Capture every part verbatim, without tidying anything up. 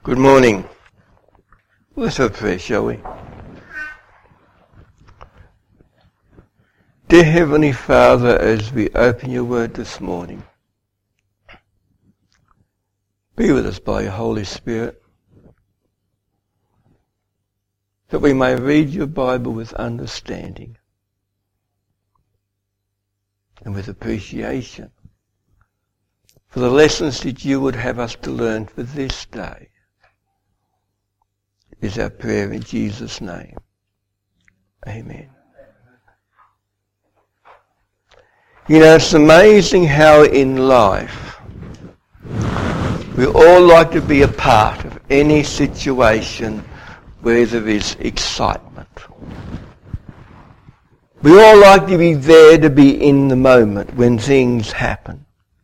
Good morning. Let's have a prayer, shall we? Dear Heavenly Father, as we open your word this morning, be with us by your Holy Spirit, that we may read your Bible with understanding and with appreciation for the lessons that you would have us to learn for this day. Is our prayer in Jesus' name. Amen. You know, it's amazing how in life we all like to be a part of any situation where there is excitement. We all like to be there, to be in the moment when things happen.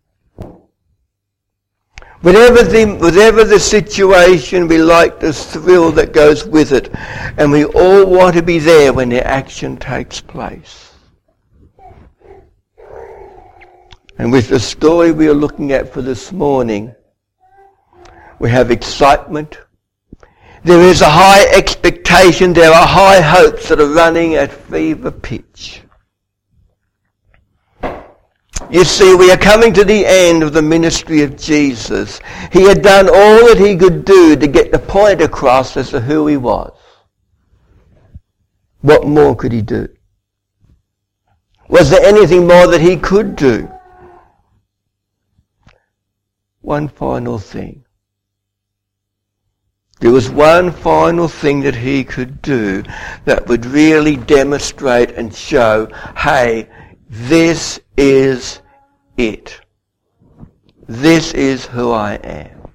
Whatever the, whatever the situation, we like the thrill that goes with it, and we all want to be there when the action takes place. And with the story we are looking at for this morning, we have excitement. There is a high expectation, there are high hopes that are running at fever pitch. You see, we are coming to the end of the ministry of Jesus. He had done all that he could do to get the point across as to who he was. What more could he do? Was there anything more that he could do? One final thing. There was one final thing that he could do that would really demonstrate and show, hey, this is it. This is who I am.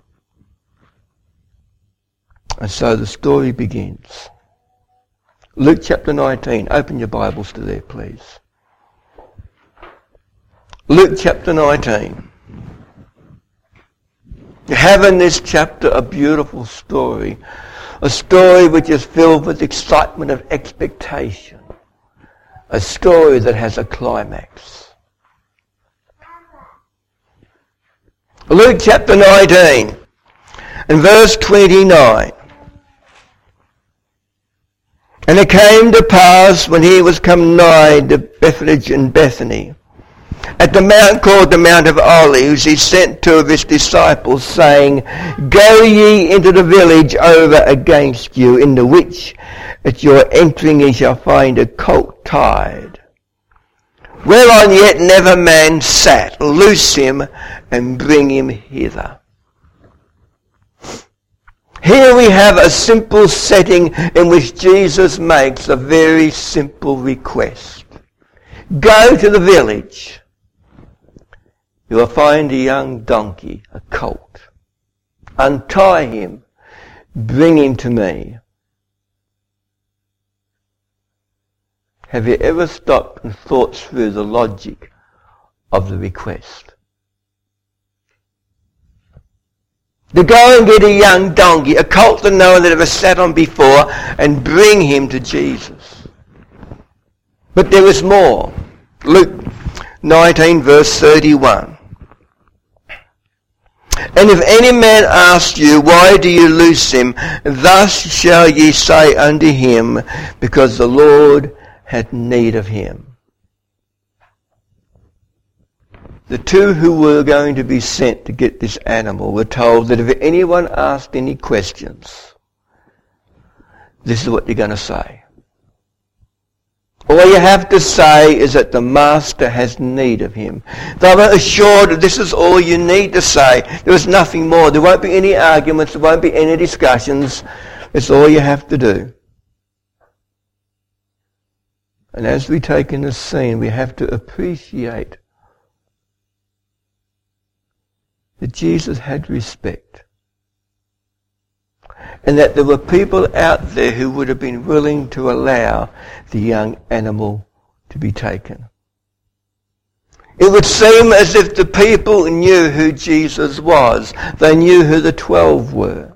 And so the story begins. Luke chapter nineteen. Open your Bibles to there, please. Luke chapter nineteen. You have in this chapter a beautiful story. A story which is filled with excitement and expectation. A story that has a climax. Luke chapter nineteen and verse twenty-nine. And it came to pass when he was come nigh to Bethphage and Bethany, at the mount called the Mount of Olives, he sent two of his disciples, saying, Go ye into the village over against you, in the which at your entering ye shall find a colt tied, whereon yet never man sat. Loose him and bring him hither. Here we have a simple setting in which Jesus makes a very simple request. Go to the village. You will find a young donkey, a colt. Untie him. Bring him to me. Have you ever stopped and thought through the logic of the request? To go and get a young donkey, a colt that no one had ever sat on before, and bring him to Jesus. But there was more. Luke nineteen verse thirty-one. And if any man ask you, why do you loose him? Thus shall ye say unto him, because the Lord had need of him. The two who were going to be sent to get this animal were told that if anyone asked any questions, this is what you're going to say. All you have to say is that the master has need of him. They were assured that this is all you need to say. There was nothing more. There won't be any arguments. There won't be any discussions. It's all you have to do. And as we take in this scene, we have to appreciate that Jesus had respect. And that there were people out there who would have been willing to allow the young animal to be taken. It would seem as if the people knew who Jesus was. They knew who the twelve were.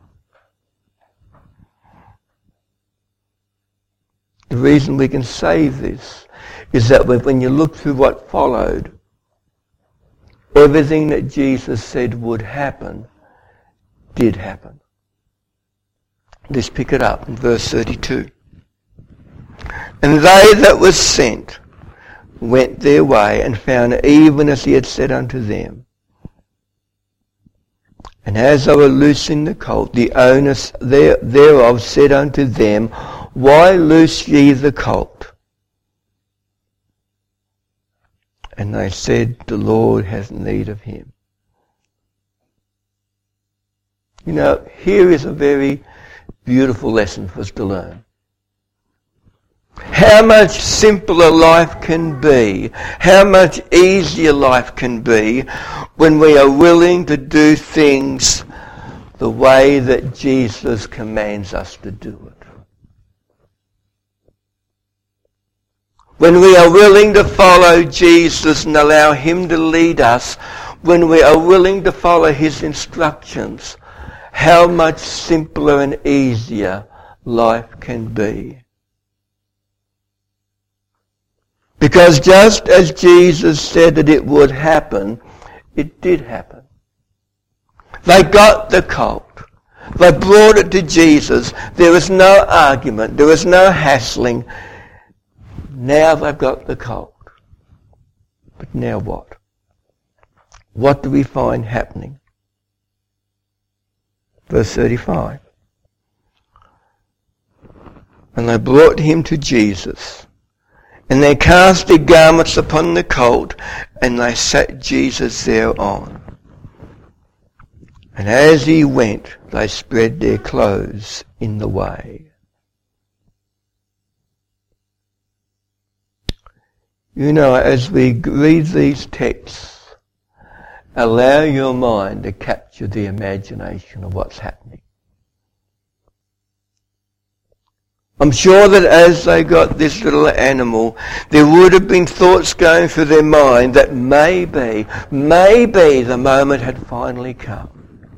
The reason we can say this is that when you look through what followed, everything that Jesus said would happen did happen. Let's pick it up in verse thirty-two. And they that were sent went their way and found even as he had said unto them. And as they were loosing the colt, the owners thereof said unto them, Why loose ye the colt? And they said, The Lord hath need of him. You know, here is a very beautiful lesson for us to learn. How much simpler life can be, how much easier life can be when we are willing to do things the way that Jesus commands us to do it. When we are willing to follow Jesus and allow him to lead us, when we are willing to follow his instructions, how much simpler and easier life can be. Because just as Jesus said that it would happen, it did happen. They got the colt. They brought it to Jesus. There was no argument. There was no hassling. Now they've got the colt. But now what? What do we find happening? Verse thirty-five. And they brought him to Jesus. And they cast their garments upon the colt, and they sat Jesus thereon. And as he went, they spread their clothes in the way. You know, as we read these texts, allow your mind to capture the imagination of what's happening. I'm sure that as they got this little animal, there would have been thoughts going through their mind that maybe, maybe the moment had finally come.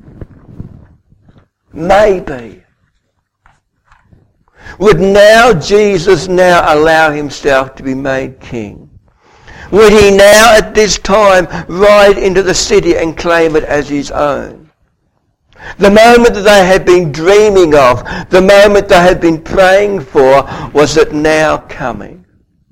Maybe. Would now Jesus now allow himself to be made king? Would he now at this time ride into the city and claim it as his own? The moment that they had been dreaming of, the moment they had been praying for, was it now coming?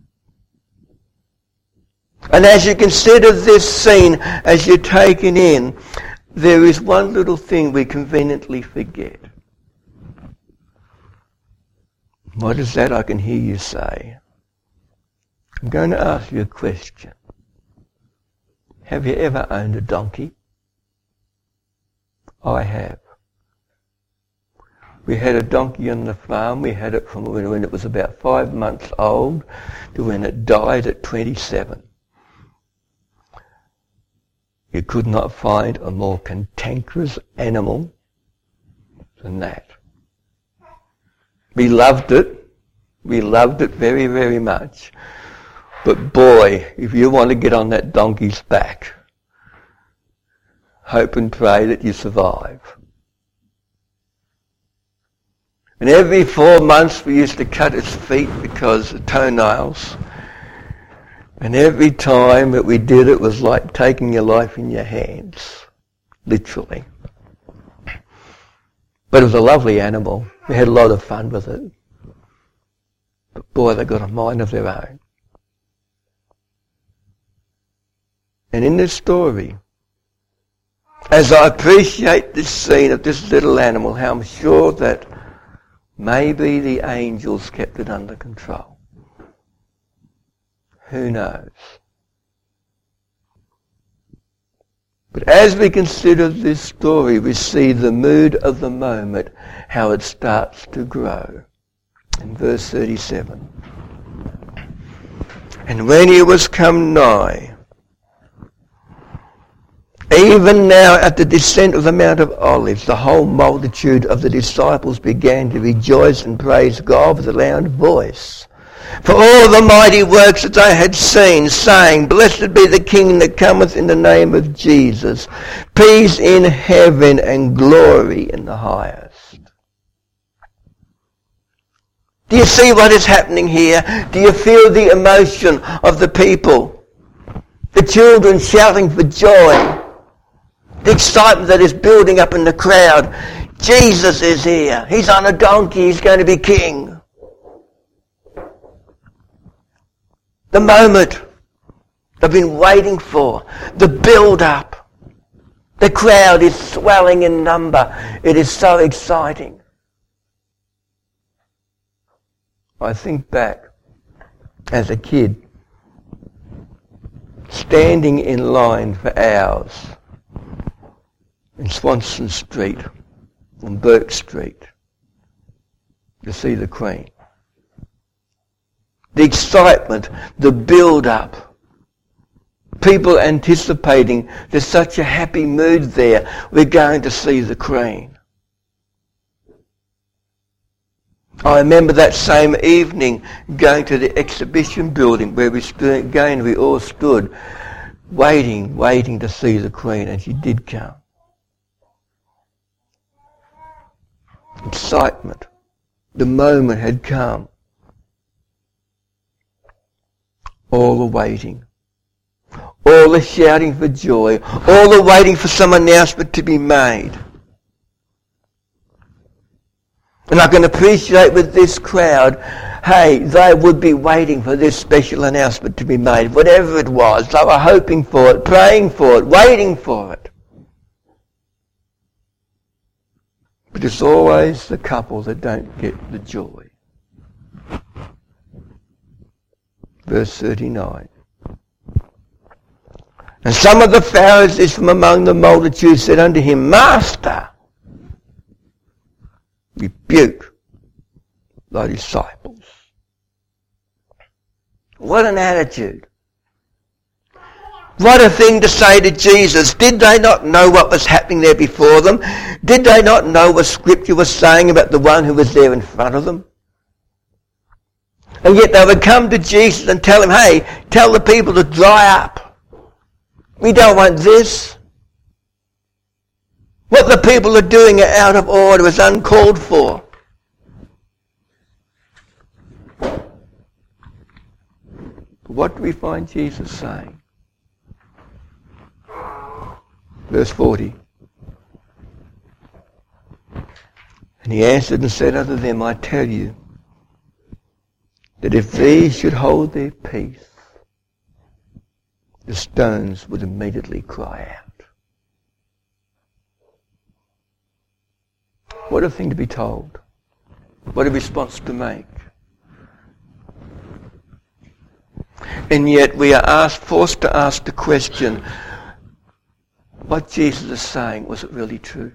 And as you consider this scene, as you're taken in, there is one little thing we conveniently forget. What is that? I can hear you say. I'm going to ask you a question. Have you ever owned a donkey? I have. We had a donkey on the farm. We had it from when it was about five months old to when it died at twenty-seven. You could not find a more cantankerous animal than that. We loved it. We loved it very, very much. But boy, if you want to get on that donkey's back, hope and pray that you survive. And every four months we used to cut its feet because of toenails. And every time that we did it was like taking your life in your hands. Literally. But it was a lovely animal. We had a lot of fun with it. But boy, they got a mind of their own. And in this story, as I appreciate this scene of this little animal, how I'm sure that maybe the angels kept it under control. Who knows? But as we consider this story, we see the mood of the moment, how it starts to grow. In verse thirty-seven. And when he was come nigh, even now at the descent of the Mount of Olives, the whole multitude of the disciples began to rejoice and praise God with a loud voice for all the mighty works that they had seen, saying, Blessed be the King that cometh in the name of Jesus, peace in heaven and glory in the highest. Do you see what is happening here? Do you feel the emotion of the people? The children shouting for joy. The excitement that is building up in the crowd. Jesus is here. He's on a donkey. He's going to be king. The moment they've been waiting for. The build-up. The crowd is swelling in number. It is so exciting. I think back as a kid, standing in line for hours in Swanston Street, on Burke Street, to see the Queen. The excitement, the build-up, people anticipating there's such a happy mood there, we're going to see the Queen. I remember that same evening going to the exhibition building where we stood, again we all stood waiting, waiting to see the Queen, and she did come. Excitement. The moment had come. All the waiting. All the shouting for joy. All the waiting for some announcement to be made. And I can appreciate with this crowd, hey, they would be waiting for this special announcement to be made. Whatever it was, they were hoping for it, praying for it, waiting for it. But it's always the couple that don't get the joy. Verse thirty-nine. And some of the Pharisees from among the multitude said unto him, Master, rebuke thy disciples. What an attitude. What a thing to say to Jesus. Did they not know what was happening there before them? Did they not know what Scripture was saying about the one who was there in front of them? And yet they would come to Jesus and tell him, hey, tell the people to dry up. We don't want this. What the people are doing are out of order, is uncalled for. But what do we find Jesus saying? Verse forty. And he answered and said unto them, I tell you, that if these should hold their peace, the stones would immediately cry out. What a thing to be told. What a response to make. And yet we are asked, forced to ask the question, what Jesus is saying, was it really true?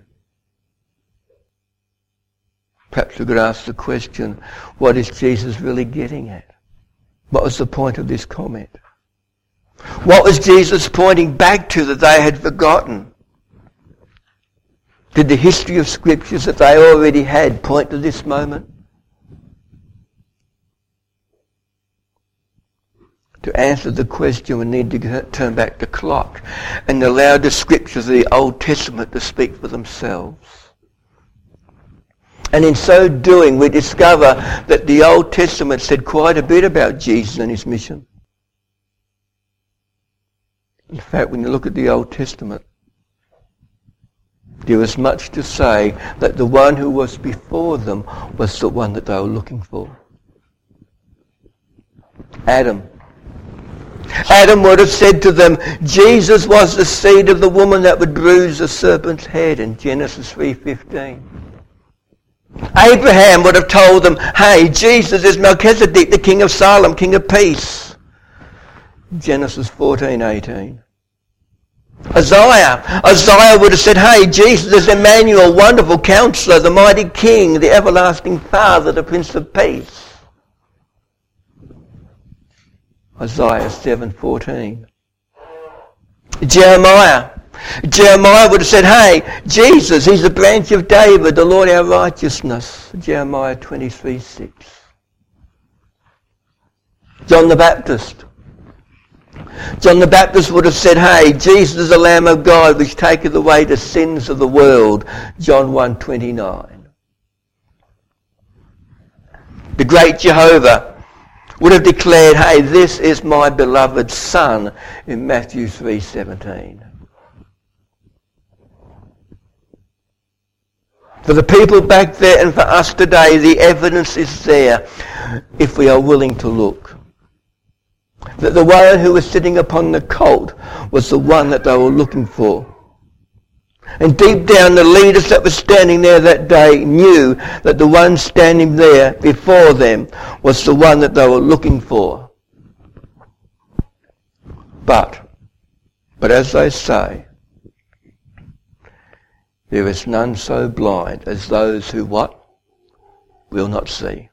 Perhaps we could ask the question, what is Jesus really getting at? What was the point of this comment? What was Jesus pointing back to that they had forgotten? Did the history of Scriptures that they already had point to this moment? To answer the question, we need to turn back the clock and allow the Scriptures of the Old Testament to speak for themselves. And in so doing, we discover that the Old Testament said quite a bit about Jesus and his mission. In fact, when you look at the Old Testament, there is much to say that the one who was before them was the one that they were looking for. Adam. Adam would have said to them, Jesus was the seed of the woman that would bruise the serpent's head in Genesis three fifteen. Abraham would have told them, hey, Jesus is Melchizedek, the king of Salem, king of peace. Genesis fourteen eighteen. Isaiah. Isaiah would have said, hey, Jesus is Emmanuel, wonderful counselor, the mighty king, the everlasting Father, the Prince of Peace. Isaiah seven fourteen. Jeremiah. Jeremiah would have said, hey, Jesus, he's the branch of David, the Lord our righteousness. Jeremiah twenty-three six. John the Baptist. John the Baptist would have said, hey, Jesus is the Lamb of God which taketh away the sins of the world. John one twenty-nine. The great Jehovah would have declared, hey, this is my beloved Son in Matthew three seventeen. For the people back there and for us today, the evidence is there if we are willing to look. That the one who was sitting upon the colt was the one that they were looking for. And deep down, the leaders that were standing there that day knew that the one standing there before them was the one that they were looking for. But, but as they say, there is none so blind as those who what? Will not see.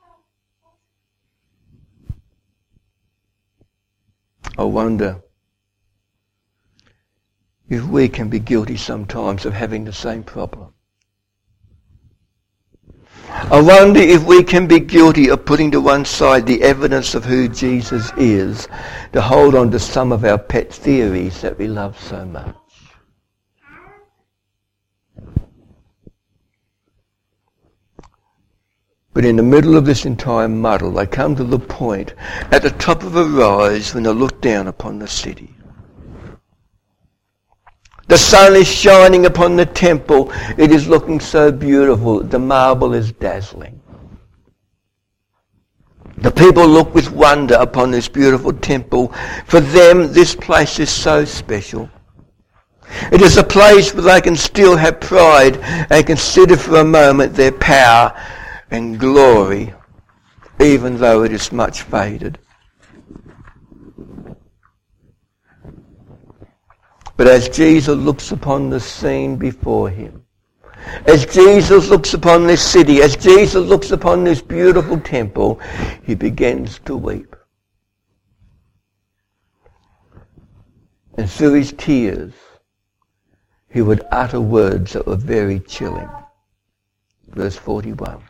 I wonder if we can be guilty sometimes of having the same problem. I wonder if we can be guilty of putting to one side the evidence of who Jesus is to hold on to some of our pet theories that we love so much. But in the middle of this entire muddle, they come to the point at the top of a rise when they look down upon the city. The sun is shining upon the temple. It is looking so beautiful. The marble is dazzling. The people look with wonder upon this beautiful temple. For them, this place is so special. It is a place where they can still have pride and consider for a moment their power and glory, even though it is much faded. But as Jesus looks upon the scene before him, as Jesus looks upon this city, as Jesus looks upon this beautiful temple, he begins to weep. And through his tears, he would utter words that were very chilling. Verse forty-one.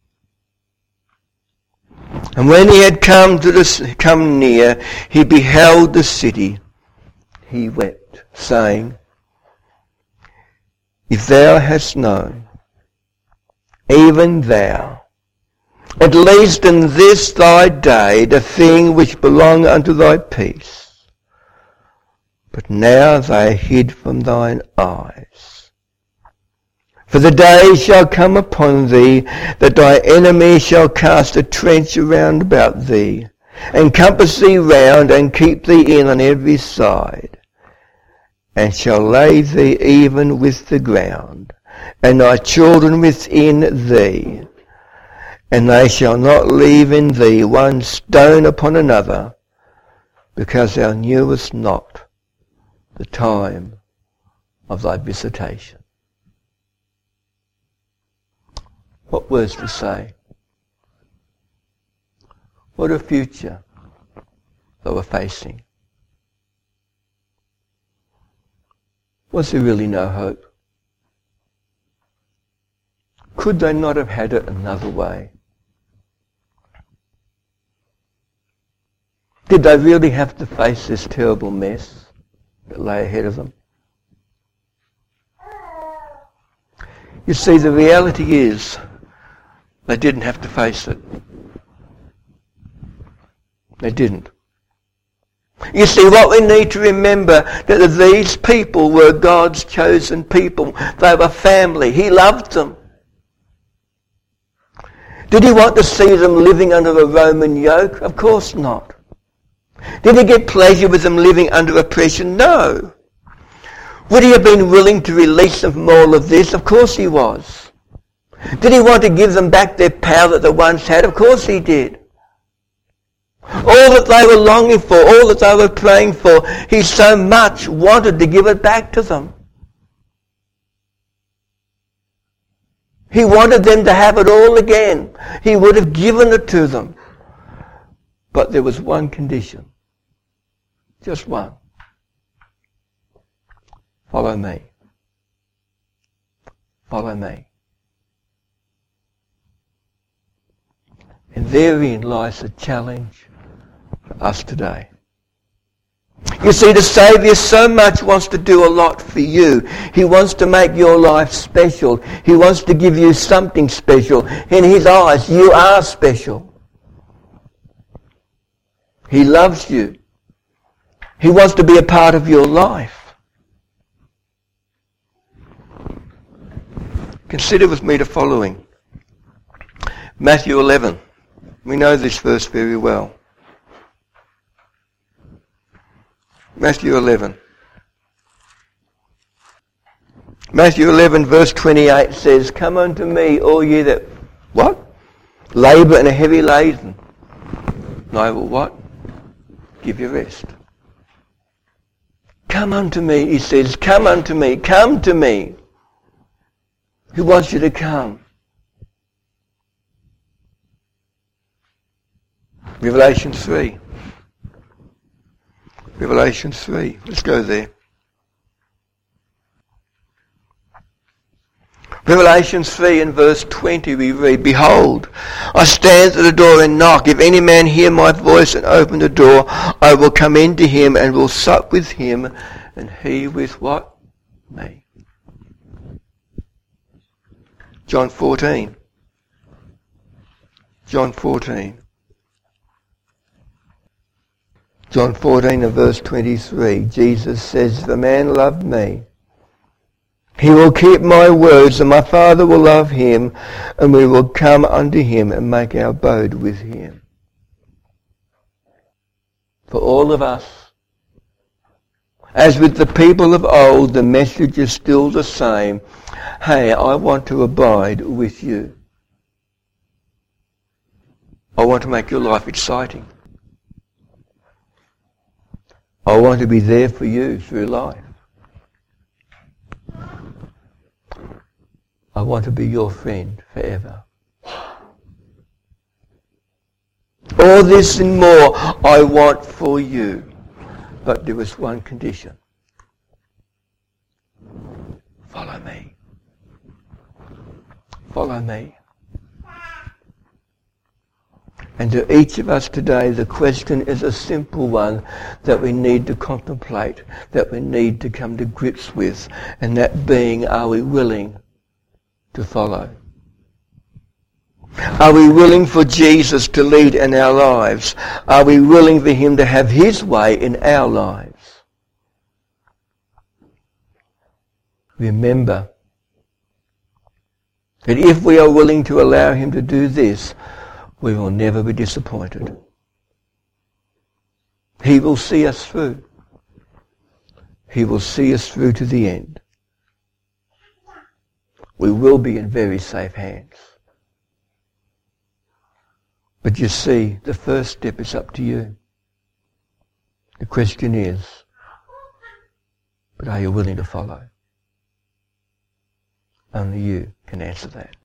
And when he had come to the, come near, he beheld the city. He wept, saying, If thou hadst known, even thou, at least in this thy day, the thing which belonged unto thy peace, but now they are hid from thine eyes. For the day shall come upon thee, that thy enemy shall cast a trench around about thee, and compass thee round, and keep thee in on every side, and shall lay thee even with the ground, and thy children within thee, and they shall not leave in thee one stone upon another, because thou knewest not the time of thy visitation. What words to say? What a future they were facing. Was there really no hope? Could they not have had it another way? Did they really have to face this terrible mess that lay ahead of them? You see, the reality is they didn't have to face it. They didn't. You see, what we need to remember, that these people were God's chosen people. They were family. He loved them. Did he want to see them living under a Roman yoke? Of course not. Did he get pleasure with them living under oppression? No. Would he have been willing to release them from all of this? Of course he was. Did he want to give them back their power that they once had? Of course he did. All that they were longing for, all that they were praying for, he so much wanted to give it back to them. He wanted them to have it all again. He would have given it to them. But there was one condition. Just one. Follow me. Follow me. And therein lies the challenge for us today. You see, the Saviour so much wants to do a lot for you. He wants to make your life special. He wants to give you something special. In his eyes, you are special. He loves you. He wants to be a part of your life. Consider with me the following. Matthew eleven. We know this verse very well. Matthew eleven. Matthew eleven verse twenty-eight says, Come unto me, all ye that, what? Labour and are heavy laden. And I will what? Give you rest. Come unto me, he says, come unto me, come to me. Who wants you to come? Revelation three. Revelation three. Let's go there. Revelation three and verse twenty we read, Behold, I stand at the door and knock. If any man hear my voice and open the door, I will come into him and will sup with him, and he with what? Me. John fourteen. John fourteen. John fourteen and verse twenty-three, Jesus says, If a man love me, he will keep my words, and my Father will love him, and we will come unto him and make our abode with him. For all of us, as with the people of old, the message is still the same. Hey, I want to abide with you. I want to make your life exciting. I want to be there for you through life. I want to be your friend forever. All this and more I want for you. But there was one condition. Follow me. Follow me. And to each of us today, the question is a simple one that we need to contemplate, that we need to come to grips with, and that being, are we willing to follow? Are we willing for Jesus to lead in our lives? Are we willing for him to have his way in our lives? Remember that if we are willing to allow him to do this, we will never be disappointed. He will see us through. He will see us through to the end. We will be in very safe hands. But you see, the first step is up to you. The question is, but are you willing to follow? Only you can answer that.